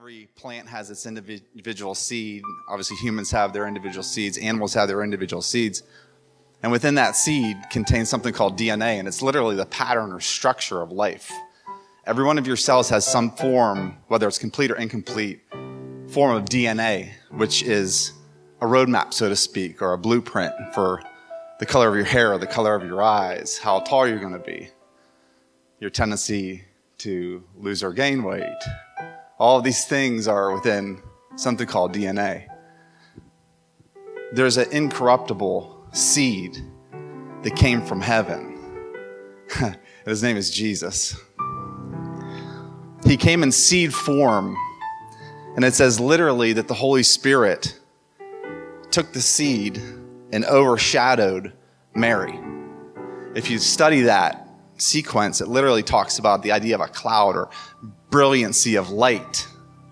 Every plant has its individual seed. Obviously, humans have their individual seeds. Animals have their individual seeds. And within that seed contains something called DNA, and it's literally the pattern or structure of life. Every one of your cells has some form, whether it's complete or incomplete, form of DNA, which is a roadmap, so to speak, or a blueprint for the color of your hair, or the color of your eyes, how tall you're going to be, your tendency to lose or gain weight. All of these things are within something called DNA. There's an incorruptible seed that came from heaven. His name is Jesus. He came in seed form, and it says literally that the Holy Spirit took the seed and overshadowed Mary. If you study that sequence, it literally talks about the idea of a cloud or brilliancy of light.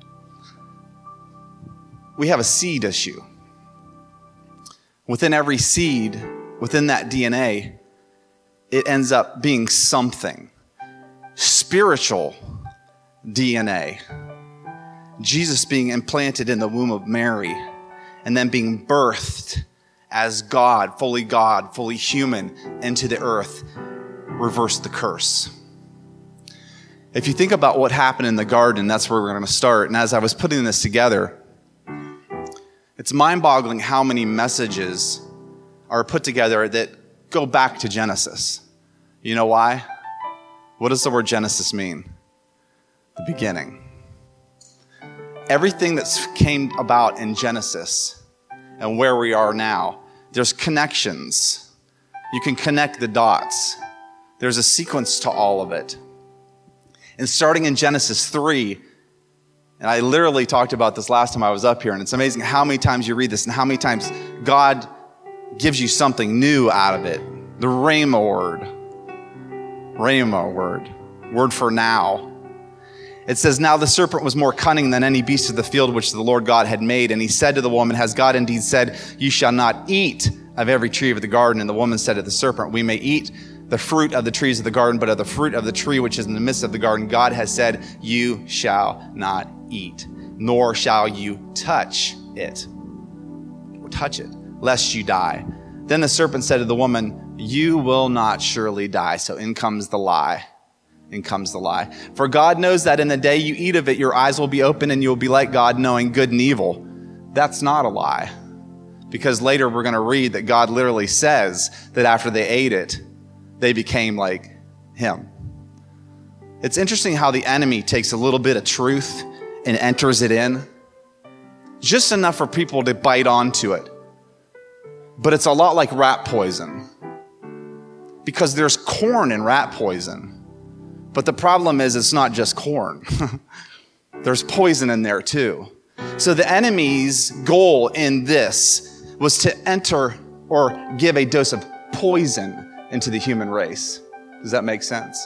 We have a seed issue. Within every seed, within that DNA, it ends up being something. Spiritual DNA. Jesus being implanted in the womb of Mary and then being birthed as God, fully human, into the earth, reversed the curse. If you think about what happened in the garden, that's where we're going to start. And as I was putting this together, it's mind-boggling how many messages are put together that go back to Genesis. You know why? What does the word Genesis mean? The beginning. Everything that came about in Genesis and where we are now, there's connections. You can connect the dots. There's a sequence to all of it. And starting in Genesis 3, and I literally talked about this last time I was up here, and it's amazing how many times you read this and how many times God gives you something new out of it. The Rhema word for now. It says, "Now the serpent was more cunning than any beast of the field which the Lord God had made. And he said to the woman, has God indeed said, you shall not eat of every tree of the garden? And the woman said to the serpent, we may eat the fruit of the trees of the garden, but of the fruit of the tree which is in the midst of the garden, God has said, you shall not eat, nor shall you touch it, lest you die. Then the serpent said to the woman, you will not surely die." So in comes the lie. "For God knows that in the day you eat of it, your eyes will be open and you will be like God, knowing good and evil." That's not a lie. Because later we're going to read that God literally says that after they ate it, they became like him. It's interesting how the enemy takes a little bit of truth and enters it in. Just enough for people to bite onto it. But it's a lot like rat poison. Because there's corn in rat poison. But the problem is it's not just corn. There's poison in there too. So the enemy's goal in this was to enter or give a dose of poison into the human race. Does that make sense?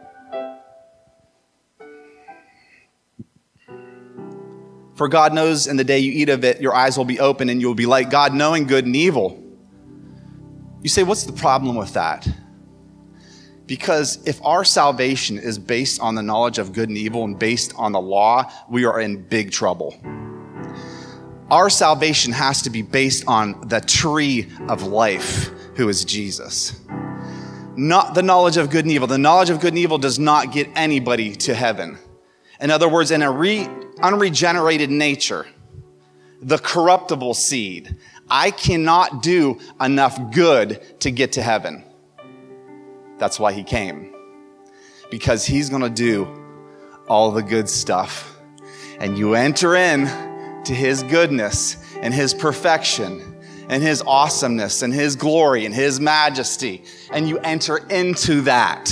"For God knows in the day you eat of it, your eyes will be open and you will be like God, knowing good and evil." You say, what's the problem with that? Because if our salvation is based on the knowledge of good and evil and based on the law, we are in big trouble. Our salvation has to be based on the tree of life, who is Jesus. Not the knowledge of good and evil. The knowledge of good and evil does not get anybody to heaven. In other words, in a unregenerated nature, the corruptible seed, I cannot do enough good to get to heaven. That's why he came. Because he's going to do all the good stuff. And you enter in to his goodness and his perfection and his awesomeness and his glory and his majesty. And you enter into that.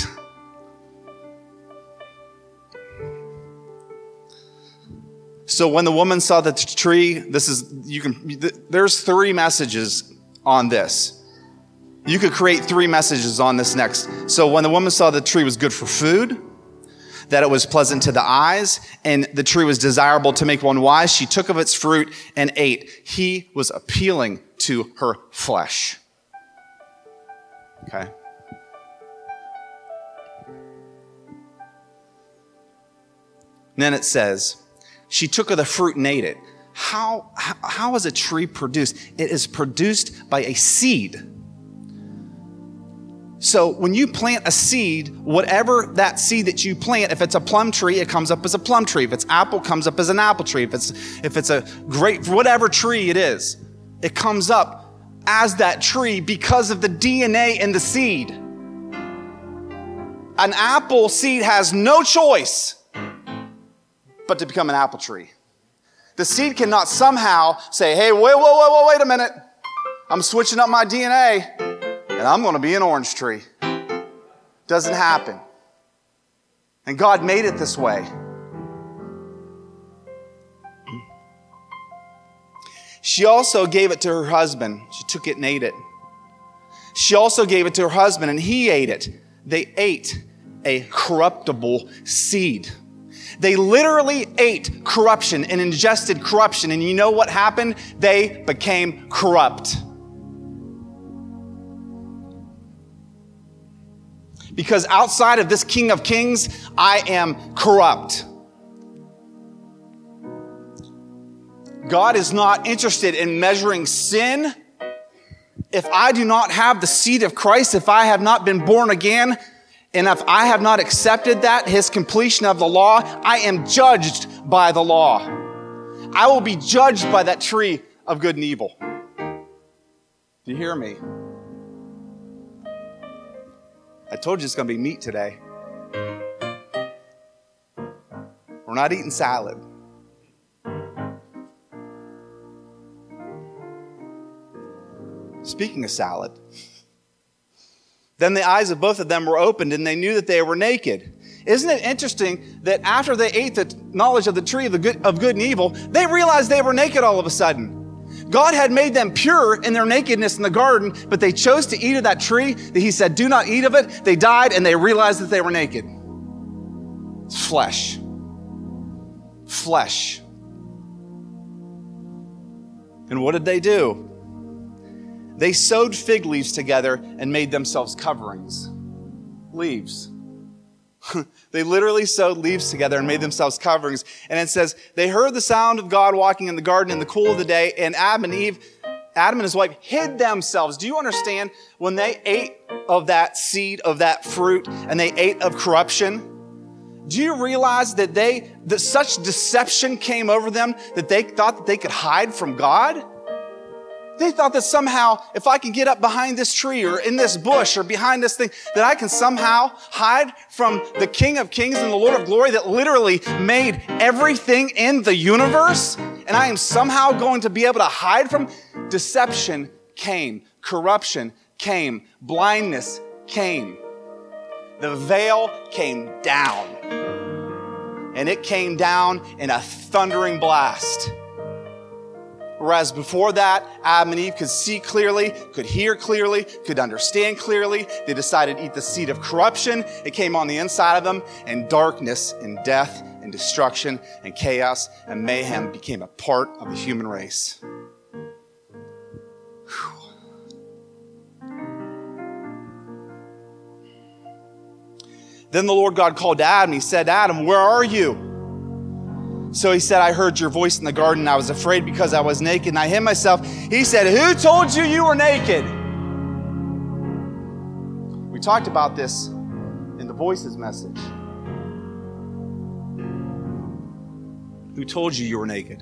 So when the woman saw the tree, there's 3 messages on this. You could create 3 messages on this next. So when the woman saw the tree was good for food, that it was pleasant to the eyes, and the tree was desirable to make one wise, she took of its fruit and ate. He was appealing to her flesh. Okay? And then it says, She took of the fruit and ate it. How is a tree produced? It is produced by a seed. So when you plant a seed, whatever that seed that you plant, if it's a plum tree, it comes up as a plum tree. If it's apple, it comes up as an apple tree. If it's a grape, whatever tree it is, it comes up as that tree because of the DNA in the seed. An apple seed has no choice but to become an apple tree. The seed cannot somehow say, hey, wait a minute. I'm switching up my DNA and I'm going to be an orange tree. Doesn't happen. And God made it this way. She also gave it to her husband. She took it and ate it. She also gave it to her husband and he ate it. They ate a corruptible seed. They literally ate corruption and ingested corruption. And you know what happened? They became corrupt. Because outside of this King of Kings, I am corrupt. God is not interested in measuring sin. If I do not have the seed of Christ, if I have not been born again, and if I have not accepted that, his completion of the law, I am judged by the law. I will be judged by that tree of good and evil. Do you hear me? I told you it's going to be meat today. We're not eating salad. Speaking of salad, then the eyes of both of them were opened and they knew that they were naked. Isn't it interesting that after they ate the knowledge of the tree of good and evil, they realized they were naked all of a sudden? God had made them pure in their nakedness in the garden, but they chose to eat of that tree that he said, do not eat of it. They died and they realized that they were naked. It's flesh. Flesh. And what did they do? They sewed fig leaves together and made themselves coverings. Leaves. They literally sewed leaves together and made themselves coverings. And it says, they heard the sound of God walking in the garden in the cool of the day, and Adam and his wife hid themselves. Do you understand? When they ate of that seed, of that fruit, and they ate of corruption, do you realize that such deception came over them that they thought that they could hide from God? They thought that somehow, if I can get up behind this tree or in this bush or behind this thing, that I can somehow hide from the King of Kings and the Lord of Glory that literally made everything in the universe. And I am somehow going to be able to hide from. Deception came. Corruption came. Blindness came. The veil came down. And it came down in a thundering blast. Whereas before that, Adam and Eve could see clearly, could hear clearly, could understand clearly. They decided to eat the seed of corruption. It came on the inside of them, and darkness and death and destruction and chaos and mayhem became a part of the human race. Then the Lord God called to Adam. He said, Adam, where are you? So he said, I heard your voice in the garden. And I was afraid because I was naked and I hid myself. He said, who told you you were naked? We talked about this in the Voices message. Who told you you were naked?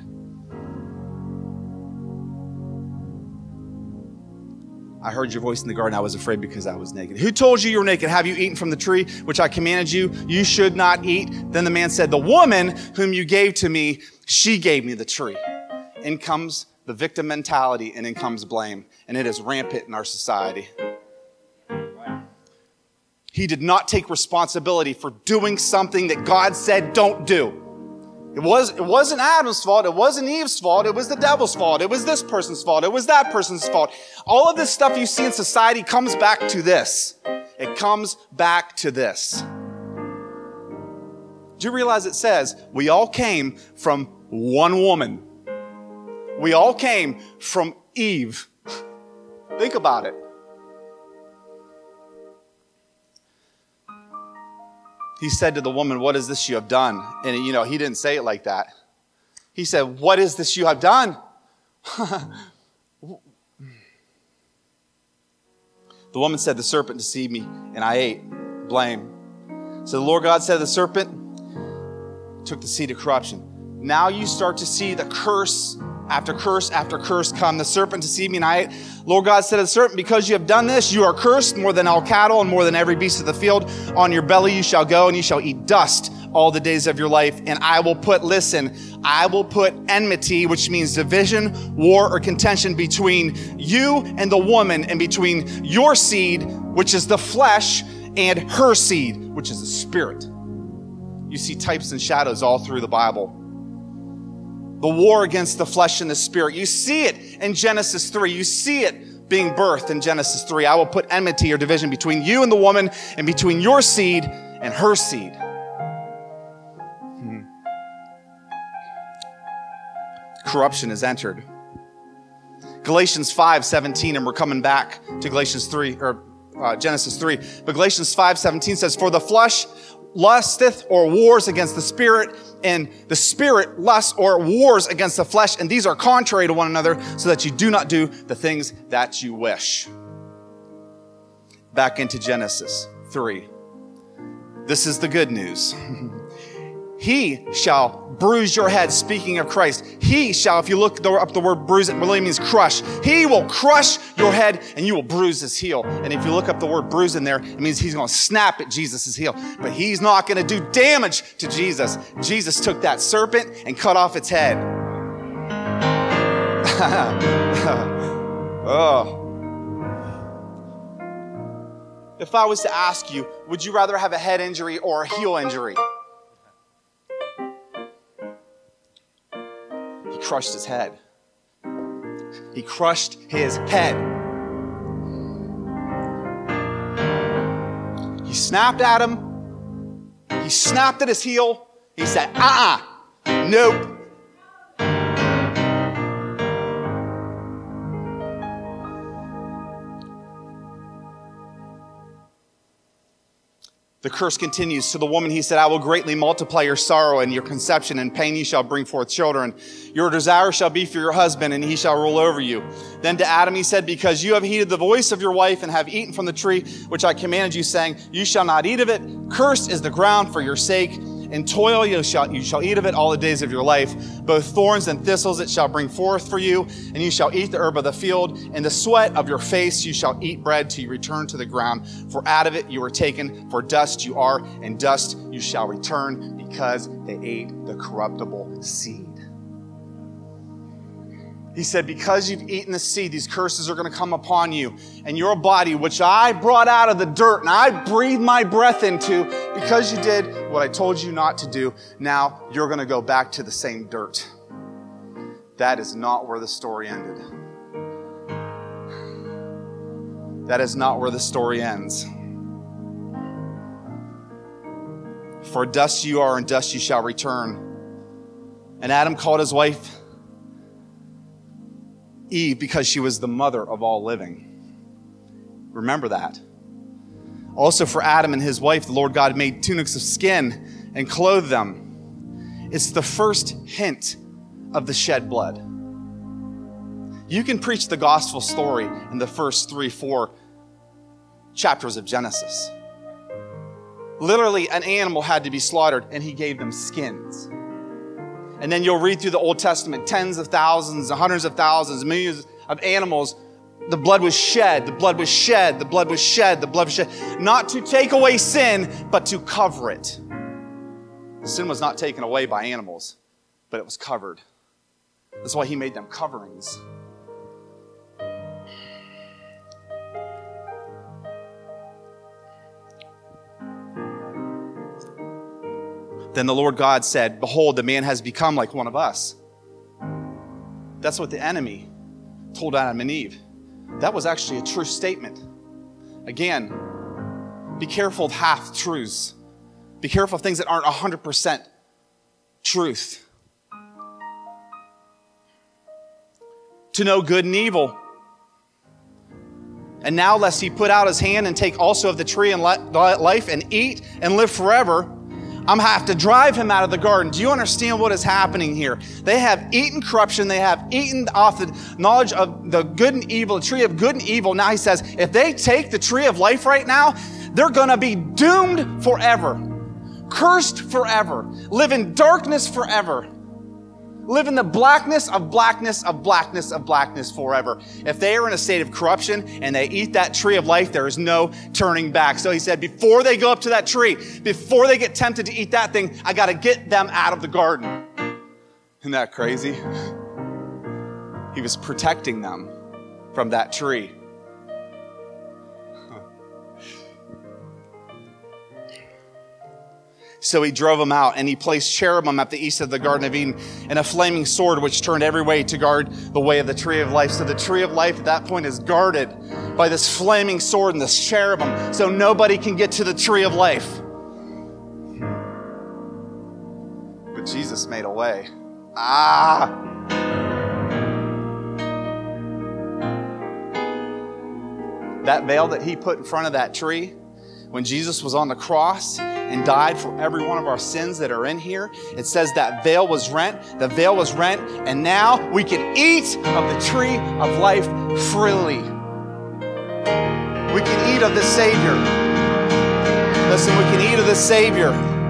I heard your voice in the garden. I was afraid because I was naked. Who told you you were naked? Have you eaten from the tree which I commanded you? You should not eat. Then the man said, the woman whom you gave to me, she gave me the tree. In comes the victim mentality and in comes blame. And it is rampant in our society. He did not take responsibility for doing something that God said don't do. It wasn't Adam's fault. It wasn't Eve's fault. It was the devil's fault. It was this person's fault. It was that person's fault. All of this stuff you see in society comes back to this. It comes back to this. Do you realize it says we all came from one woman? We all came from Eve. Think about it. He said to the woman, what is this you have done? And he didn't say it like that. He said, what is this you have done? The woman said, the serpent deceived me, and I ate. Blame. So the Lord God said, the serpent took the seed of corruption. Now you start to see the curse after curse after curse come. The serpent deceived me, and I ate. Lord God said to the serpent, because you have done this, you are cursed more than all cattle and more than every beast of the field. On your belly you shall go, and you shall eat dust all the days of your life. And I will put enmity, which means division, war, or contention between you and the woman, and between your seed, which is the flesh, and her seed, which is the spirit. You see types and shadows all through the Bible. The war against the flesh and the spirit. You see it in Genesis 3. You see it being birthed in Genesis 3. I will put enmity or division between you and the woman, and between your seed and her seed. Corruption has entered. Galatians 5:17, and we're coming back to Genesis 3. But Galatians 5:17 says, for the flesh lusteth or wars against the spirit, and the spirit lusts or wars against the flesh, and these are contrary to one another, so that you do not do the things that you wish. Back into Genesis 3. This is the good news. He shall bruise your head, speaking of Christ. He shall, if you look up the word bruise, it really means crush. He will crush your head, and you will bruise his heel. And if you look up the word bruise in there, it means he's going to snap at Jesus' heel. But he's not going to do damage to Jesus. Jesus took that serpent and cut off its head. Oh. If I was to ask you, would you rather have a head injury or a heel injury? He crushed his head. He crushed his head. He snapped at him. He snapped at his heel. He said, nope. The curse continues. To the woman he said, I will greatly multiply your sorrow and your conception, and pain you shall bring forth children. Your desire shall be for your husband, and he shall rule over you. Then to Adam he said, because you have heeded the voice of your wife, and have eaten from the tree which I commanded you, saying, you shall not eat of it. Cursed is the ground for your sake. In toil you shall eat of it all the days of your life. Both thorns and thistles it shall bring forth for you, and you shall eat the herb of the field. In the sweat of your face you shall eat bread till you return to the ground. For out of it you were taken, for dust you are, and dust you shall return, because they ate the corruptible seed. He said, because you've eaten the seed, these curses are going to come upon you. And your body, which I brought out of the dirt, and I breathed my breath into, because you did what I told you not to do, now you're going to go back to the same dirt. That is not where the story ended. That is not where the story ends. For dust you are, and dust you shall return. And Adam called his wife Eve, because she was the mother of all living. Remember that. Also for Adam and his wife, the Lord God made tunics of skin and clothed them. It's the first hint of the shed blood. You can preach the gospel story in the first 3-4 chapters of Genesis. Literally, an animal had to be slaughtered, and he gave them skins. And then you'll read through the Old Testament, tens of thousands, hundreds of thousands, millions of animals. The blood was shed, the blood was shed, the blood was shed, the blood was shed. Not to take away sin, but to cover it. The sin was not taken away by animals, but it was covered. That's why he made them coverings. Then the Lord God said, behold, the man has become like one of us. That's what the enemy told Adam and Eve. That was actually a true statement. Again, be careful of half-truths. Be careful of things that aren't 100% truth. To know good and evil. And now lest he put out his hand and take also of the tree and life and eat and live forever. I'm going to have to drive him out of the garden. Do you understand what is happening here? They have eaten corruption. They have eaten off the knowledge of the good and evil, the tree of good and evil. Now he says, if they take the tree of life right now, they're going to be doomed forever, cursed forever, live in darkness forever, live in the blackness of blackness of blackness of blackness forever. If they are in a state of corruption and they eat that tree of life, there is no turning back. So he said, before they go up to that tree, before they get tempted to eat that thing, I got to get them out of the garden. Isn't that crazy? He was protecting them from that tree. So he drove them out, and he placed cherubim at the east of the Garden of Eden, and a flaming sword which turned every way to guard the way of the tree of life. So the tree of life at that point is guarded by this flaming sword and this cherubim, so nobody can get to the tree of life. But Jesus made a way. That veil that he put in front of that tree, when Jesus was on the cross and died for every one of our sins that are in here, it says that veil was rent. The veil was rent, and now we can eat of the tree of life freely. We can eat of the Savior. Listen, we can eat of the Savior.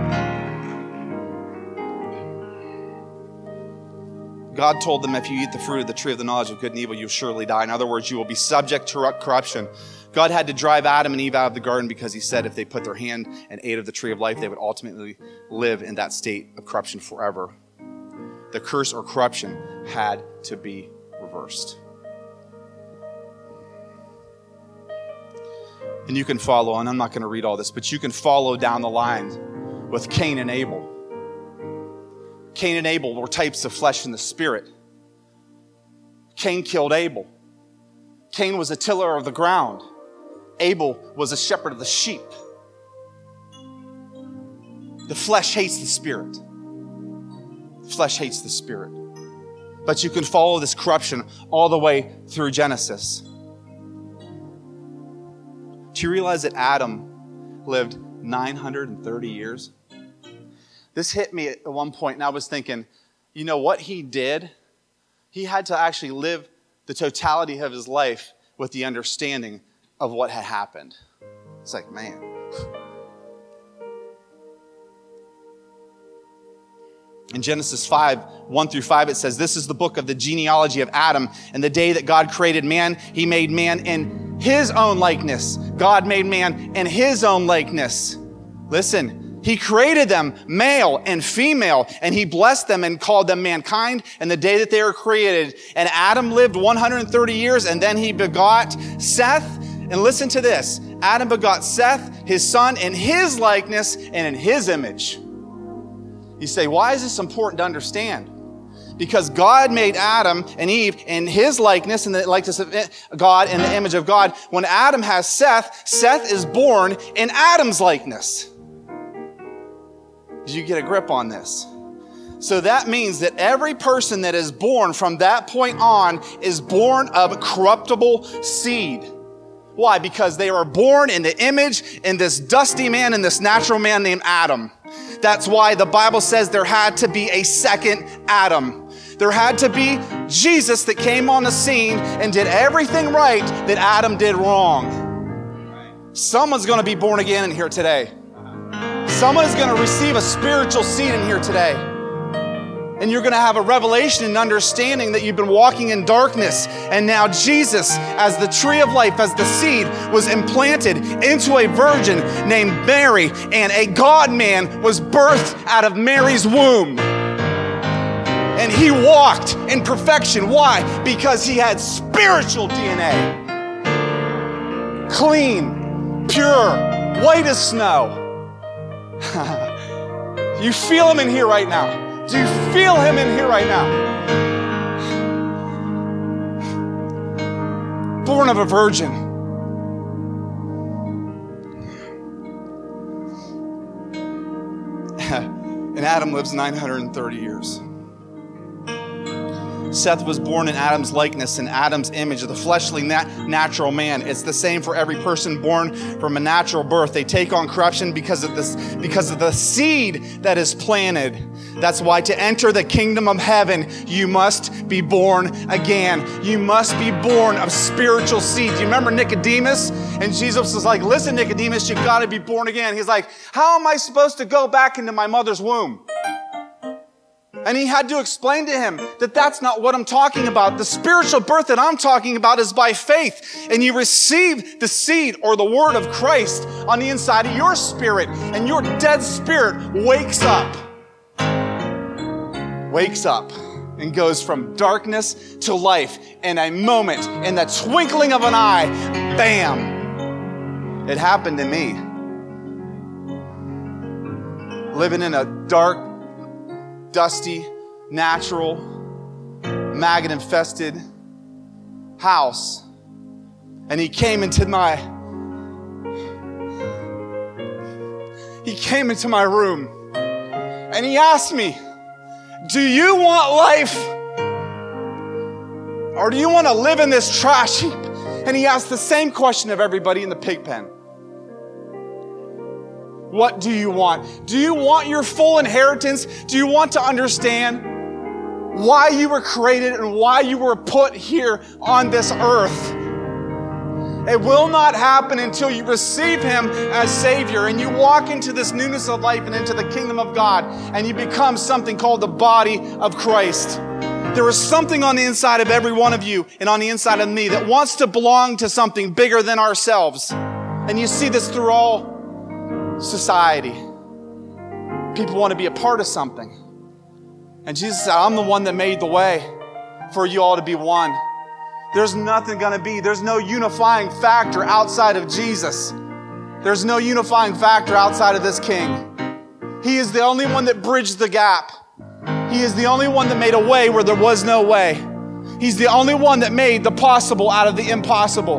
God told them, if you eat the fruit of the tree of the knowledge of good and evil, you'll surely die. In other words, you will be subject to corruption. God had to drive Adam and Eve out of the garden because he said if they put their hand and ate of the tree of life, they would ultimately live in that state of corruption forever. The curse or corruption had to be reversed. And you can follow, and I'm not going to read all this, but you can follow down the line with Cain and Abel. Cain and Abel were types of flesh and the spirit. Cain killed Abel. Cain was a tiller of the ground. Abel was a shepherd of the sheep. The flesh hates the spirit. The flesh hates the spirit. But you can follow this corruption all the way through Genesis. Do you realize that Adam lived 930 years? This hit me at one point, and I was thinking, you know what he did? He had to actually live the totality of his life with the understanding of what had happened. It's like, man. In Genesis 5, 1 through 5, it says, this is the book of the genealogy of Adam. And the day that God created man, he made man in his own likeness. God made man in his own likeness. Listen. He created them male and female, and he blessed them and called them mankind in the day that they were created. And Adam lived 130 years, and then he begot Seth. And listen to this. Adam begot Seth, his son, in his likeness and in his image. You say, why is this important to understand? Because God made Adam and Eve in his likeness, in the likeness of God, in the image of God. When Adam has Seth, Seth is born in Adam's likeness. Did you get a grip on this? So that means that every person that is born from that point on is born of corruptible seed. Why? Because they were born in the image in this dusty man, in this natural man named Adam. That's why the Bible says there had to be a second Adam. There had to be Jesus that came on the scene and did everything right that Adam did wrong. Someone's going to be born again in here today. Someone is going to receive a spiritual seed in here today. And you're going to have a revelation and understanding that you've been walking in darkness. And now Jesus, as the tree of life, as the seed, was implanted into a virgin named Mary. And a God-man was birthed out of Mary's womb. And he walked in perfection. Why? Because he had spiritual DNA. Clean, pure, white as snow. You feel him in here right now. Do you feel him in here right now? Born of a virgin. And Adam lives 930 years. Seth was born in Adam's likeness, in Adam's image, the fleshly natural man. It's the same for every person born from a natural birth. They take on corruption because of the seed that is planted. That's why to enter the kingdom of heaven, you must be born again. You must be born of spiritual seed. Do you remember Nicodemus? And Jesus was like, listen, Nicodemus, you got to be born again. He's like, how am I supposed to go back into my mother's womb? And he had to explain to him that that's not what I'm talking about. The spiritual birth that I'm talking about is by faith. And you receive the seed or the word of Christ on the inside of your spirit. And your dead spirit wakes up and goes from darkness to life in a moment, in the twinkling of an eye. Bam! It happened to me. Living in a dark, dusty, natural, maggot-infested house. And he came into my room and he asked me, do you want life? Or do you want to live in this trash heap? And he asked the same question of everybody in the pig pen. What do you want? Do you want your full inheritance? Do you want to understand why you were created and why you were put here on this earth? It will not happen until you receive him as Savior and you walk into this newness of life and into the kingdom of God and you become something called the body of Christ. There is something on the inside of every one of you and on the inside of me that wants to belong to something bigger than ourselves. And you see this through all society. People want to be a part of something. And Jesus said, I'm the one that made the way for you all to be one. There's nothing going to be. There's no unifying factor outside of Jesus. There's no unifying factor outside of this King. He is the only one that bridged the gap. He is the only one that made a way where there was no way. He's the only one that made the possible out of the impossible.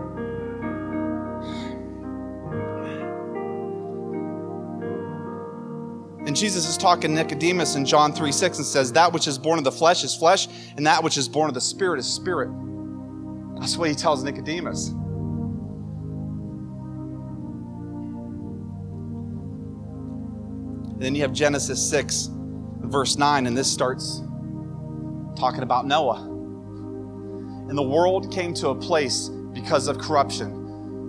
And Jesus is talking to Nicodemus in John 3:6 and says, that which is born of the flesh is flesh, and that which is born of the spirit is spirit. That's what he tells Nicodemus. And then you have Genesis 6, verse 9, and this starts talking about Noah. And the world came to a place because of corruption.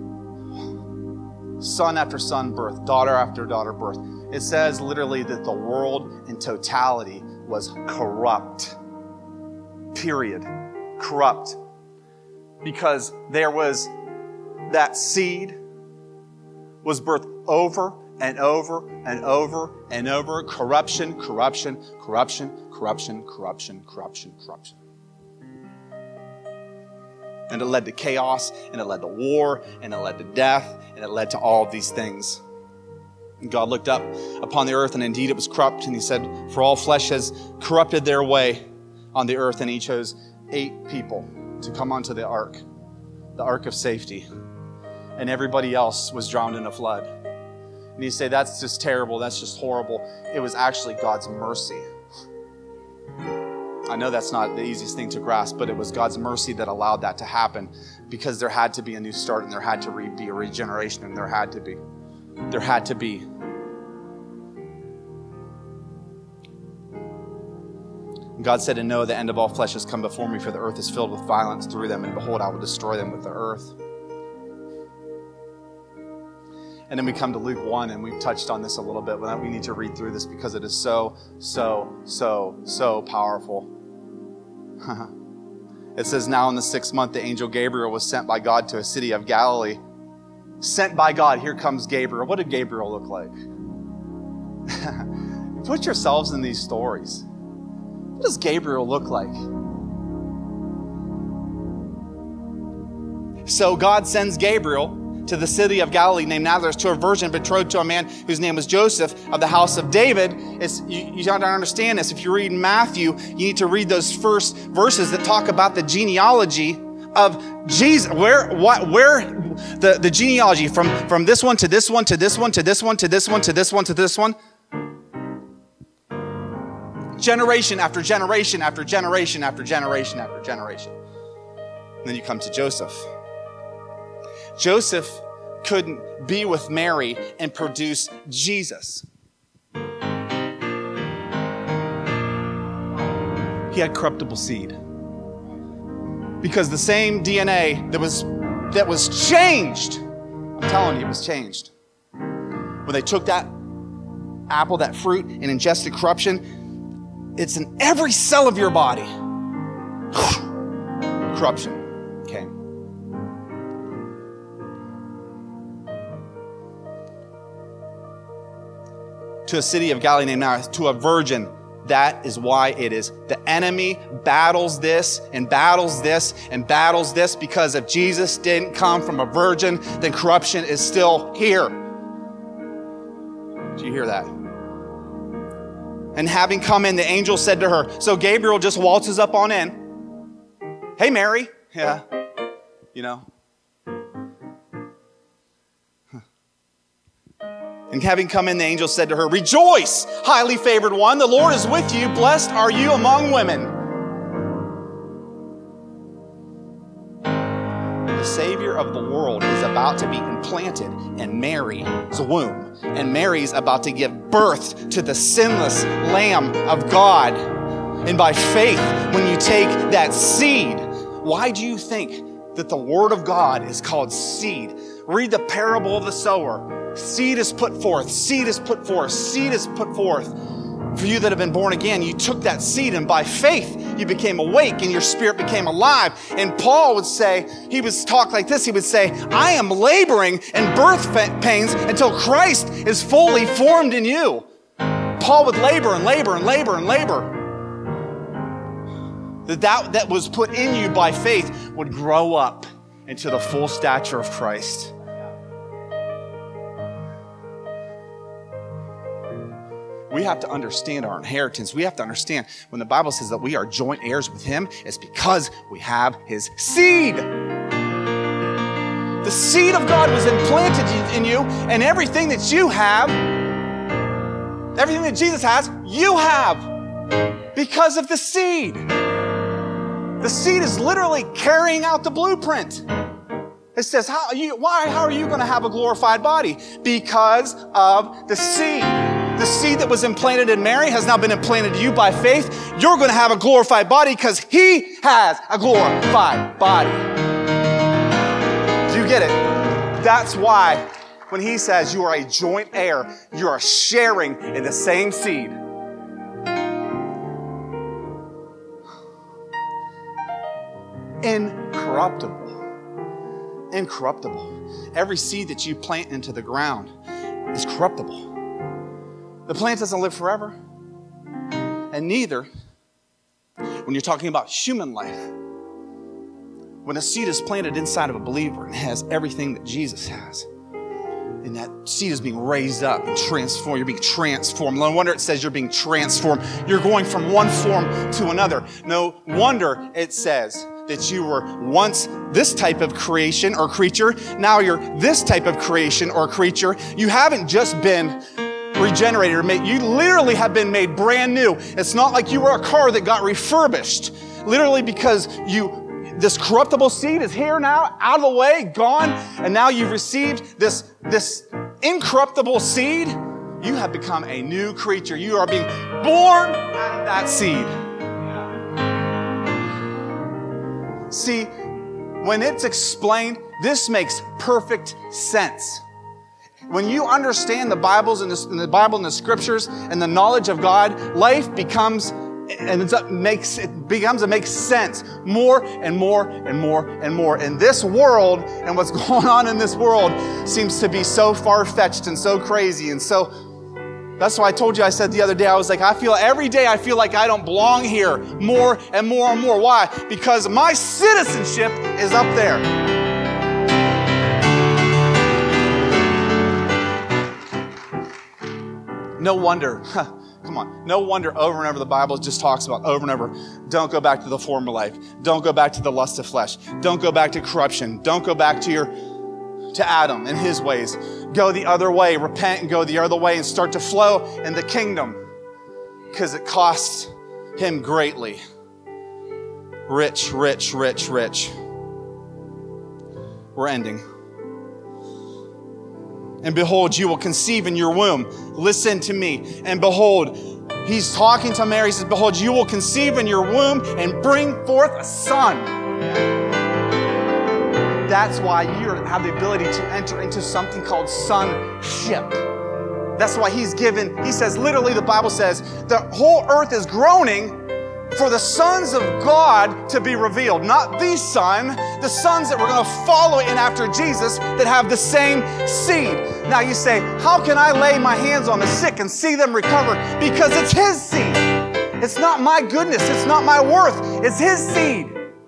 Son after son birth, daughter after daughter birth. It says literally that the world in totality was corrupt. Period. Corrupt. Because there was that seed was birthed over and over and over and over. Corruption, corruption, corruption, corruption, corruption, corruption, corruption. And it led to chaos, and it led to war, and it led to death, and it led to all of these things. And God looked up upon the earth, and indeed it was corrupt. And he said, for all flesh has corrupted their way on the earth. And he chose 8 people to come onto the ark of safety. And everybody else was drowned in a flood. And you say, that's just terrible, that's just horrible. It was actually God's mercy. I know that's not the easiest thing to grasp, but it was God's mercy that allowed that to happen, because there had to be a new start, and there had to be a regeneration, and there had to be. And God said to Noah, the end of all flesh has come before me, for the earth is filled with violence through them, and behold, I will destroy them with the earth. And then we come to Luke 1, and we've touched on this a little bit, but we need to read through this because it is so, so, so, so powerful. It says, now in the 6th month, the angel Gabriel was sent by God to a city of Galilee. Sent by God, here comes Gabriel. What did Gabriel look like? Put yourselves in these stories. What does Gabriel look like? So God sends Gabriel to the city of Galilee named Nazareth to a virgin betrothed to a man whose name was Joseph of the house of David. You don't understand this. If you read Matthew, you need to read those first verses that talk about the genealogy of Jesus. Where the genealogy from this one to this one to this one to this one to this one to this one to this one. Generation after generation after generation after generation after generation. And then you come to Joseph. Joseph couldn't be with Mary and produce Jesus. He had corruptible seed. Because the same DNA that was changed, I'm telling you, it was changed. When they took that apple, that fruit, and ingested corruption, it's in every cell of your body. Corruption came. To a city of Galilee named Nazareth, to a virgin. That is why it is. The enemy battles this and battles this and battles this, because if Jesus didn't come from a virgin, then corruption is still here. Do you hear that? And having come in, the angel said to her, so Gabriel just waltzes up on in. Hey, Mary. Yeah. You know. And having come in, the angel said to her, rejoice, highly favored one, the Lord is with you. Blessed are you among women. The Savior of the world is about to be implanted in Mary's womb. And Mary's about to give birth to the sinless Lamb of God. And by faith, when you take that seed, why do you think that the Word of God is called seed? Read the parable of the sower. Seed is put forth, seed is put forth, seed is put forth. For you that have been born again, you took that seed, and by faith you became awake and your spirit became alive. And Paul would say, he would talk like this, he would say, I am laboring in birth pains until Christ is fully formed in you. Paul would labor and labor and labor and labor. That was put in you by faith would grow up into the full stature of Christ. We have to understand our inheritance. We have to understand when the Bible says that we are joint heirs with Him, it's because we have His seed. The seed of God was implanted in you, and everything that you have, everything that Jesus has, you have because of the seed. The seed is literally carrying out the blueprint. It says, how are you going to have a glorified body? Because of the seed. The seed that was implanted in Mary has now been implanted to you by faith. You're going to have a glorified body because He has a glorified body. Do you get it? That's why when He says you are a joint heir, you are sharing in the same seed. Incorruptible. Incorruptible. Every seed that you plant into the ground is corruptible. The plant doesn't live forever. And neither, when you're talking about human life, when a seed is planted inside of a believer and has everything that Jesus has, and that seed is being raised up and transformed, you're being transformed. No wonder it says you're being transformed. You're going from one form to another. No wonder it says that you were once this type of creation or creature. Now you're this type of creation or creature. You haven't just been regenerated or made. You literally have been made brand new. It's not like you were a car that got refurbished. Literally because this corruptible seed is here now, out of the way, gone, and now you've received this incorruptible seed. You have become a new creature. You are being born out of that seed. See, when it's explained, this makes perfect sense. When you understand the Bibles and the Bible and the Scriptures and the knowledge of God, life becomes to make sense more and more and more and more. And this world and what's going on in this world seems to be so far-fetched and so crazy. And so that's why I told you, I said the other day, I was like, every day I feel like I don't belong here more and more and more. Why? Because my citizenship is up there. No wonder, come on, no wonder over and over the Bible just talks about over and over, don't go back to the former life. Don't go back to the lust of flesh. Don't go back to corruption. Don't go back to Adam and his ways. Go the other way, repent and go the other way and start to flow in the kingdom. because it cost him greatly. Rich, rich, rich, rich. We're ending. And behold, you will conceive in your womb. Listen to me. And behold, he's talking to Mary. He says, behold, you will conceive in your womb and bring forth a son. That's why you have the ability to enter into something called sonship. That's why he says, literally the Bible says, the whole earth is groaning for the sons of God to be revealed. Not the Son, the sons that were going to follow in after Jesus that have the same seed. Now you say, how can I lay my hands on the sick and see them recover? Because it's his seed. It's not my goodness. It's not my worth. It's his seed.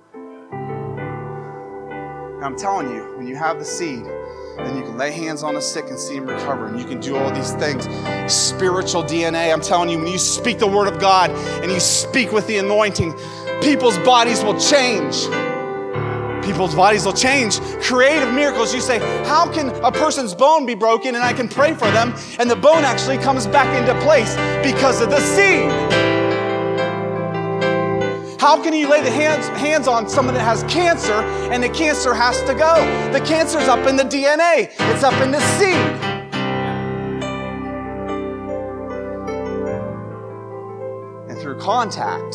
And I'm telling you, when you have the seed, then you can lay hands on the sick and see them recover. And you can do all these things. Spiritual DNA, I'm telling you, when you speak the word of God and you speak with the anointing, people's bodies will change. People's bodies will change. Creative miracles. You say, how can a person's bone be broken and I can pray for them and the bone actually comes back into place because of the seed? How can you lay the hands on someone that has cancer and the cancer has to go? The cancer's up in the DNA. It's up in the seed. And through contact,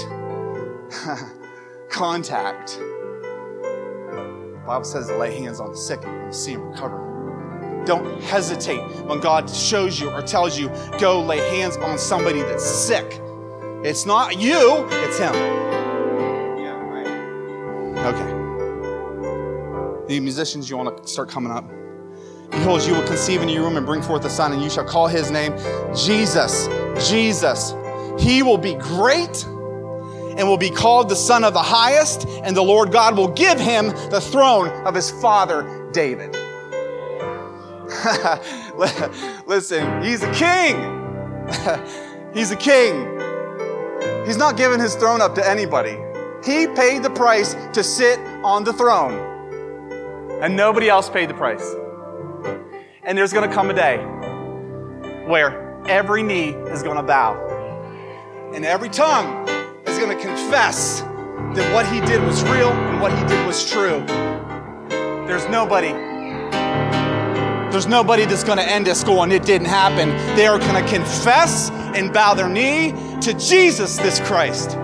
the Bible says to lay hands on the sick and see them recover. Don't hesitate when God shows you or tells you, go lay hands on somebody that's sick. It's not you, it's him. Okay. The musicians, you want to start coming up. Behold, you will conceive in your womb and bring forth a son, and you shall call his name Jesus. Jesus. He will be great and will be called the Son of the Highest, and the Lord God will give him the throne of his father David. Listen, he's a king. He's a king. He's not giving his throne up to anybody. He paid the price to sit on the throne. And nobody else paid the price. And there's going to come a day where every knee is going to bow. And every tongue is going to confess that what he did was real and what he did was true. There's nobody that's going to end this going, it didn't happen. They are going to confess and bow their knee to Jesus, this Christ.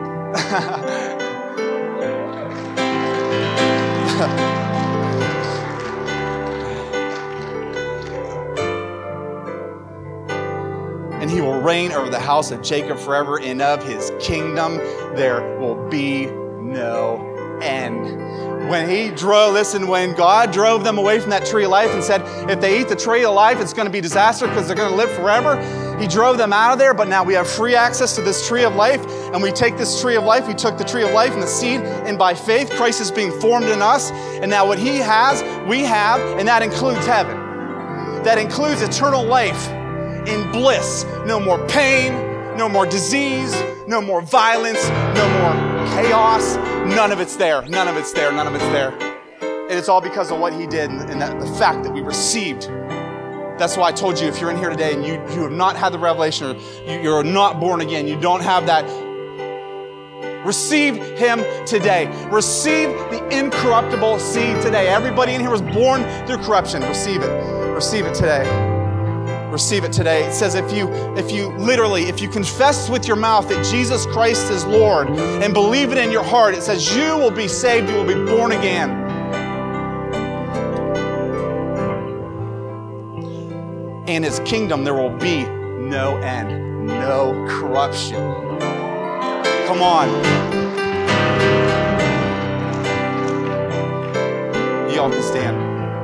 And he will reign over the house of Jacob forever, and of his kingdom there will be no end. When God drove them away from that tree of life and said, if they eat the tree of life, it's going to be disaster because they're going to live forever. He drove them out of there, but now we have free access to this tree of life, and we take this tree of life, we took the tree of life and the seed, and by faith, Christ is being formed in us, and now what he has, we have, and that includes heaven. That includes eternal life in bliss. No more pain, no more disease, no more violence, no more chaos. None of it's there. None of it's there. None of it's there. And it's all because of what he did and the fact that we received. That's why I told you, if you're in here today and you have not had the revelation, or you're not born again, you don't have that, receive him today. Receive the incorruptible seed today. Everybody in here was born through corruption. Receive it. Receive it today. Receive it today. It says if you confess with your mouth that Jesus Christ is Lord and believe it in your heart, it says you will be saved, you will be born again. In his kingdom there will be no end, no corruption. Come on. Y'all can stand.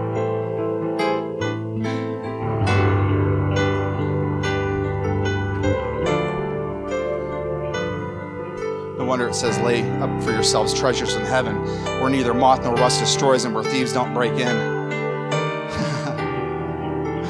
No wonder it says, lay up for yourselves treasures in heaven, where neither moth nor rust destroys and where thieves don't break in.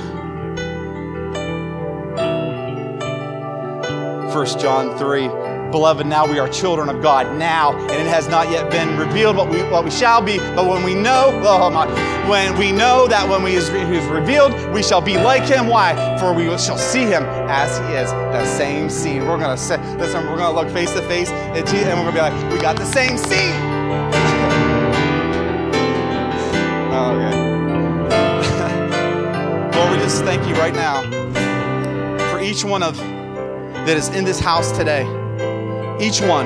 1 John 3, Beloved, now we are children of God now, and it has not yet been revealed what we shall be. But when we know, when we know that when he is revealed, we shall be like him. Why? For we shall see him as he is, the same seed. We're gonna say, listen, we're gonna look face to face at Jesus, and we're gonna be like, we got the same seed. Okay. Lord, we just thank you right now for each one that is in this house today. Each one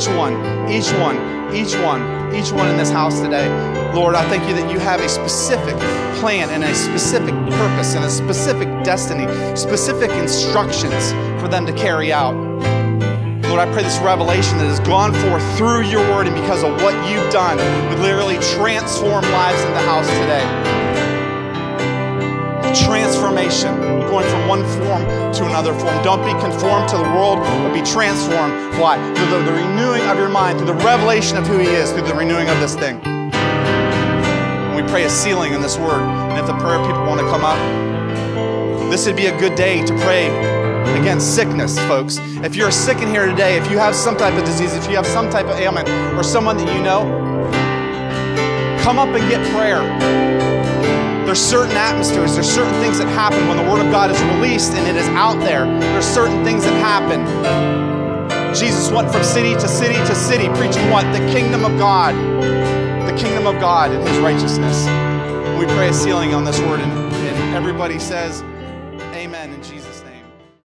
in this house today. Lord, I thank you that you have a specific plan and a specific purpose and a specific destiny, specific instructions for them to carry out. Lord, I pray this revelation that has gone forth through your word and because of what you've done would literally transform lives in the house today. Transformation, going from one form to another form. Don't be conformed to the world, but be transformed. Why? Through the renewing of your mind, through the revelation of who he is, through the renewing of this thing. And we pray a sealing in this word. And if the prayer people want to come up, this would be a good day to pray against sickness, folks. If you're sick in here today, if you have some type of disease, if you have some type of ailment, or someone that you know, come up and get prayer. There's certain atmospheres, there's certain things that happen when the Word of God is released and it is out there. There's certain things that happen. Jesus went from city to city to city preaching what? The kingdom of God. The kingdom of God and his righteousness. And we pray a sealing on this word and everybody says, amen in Jesus' name.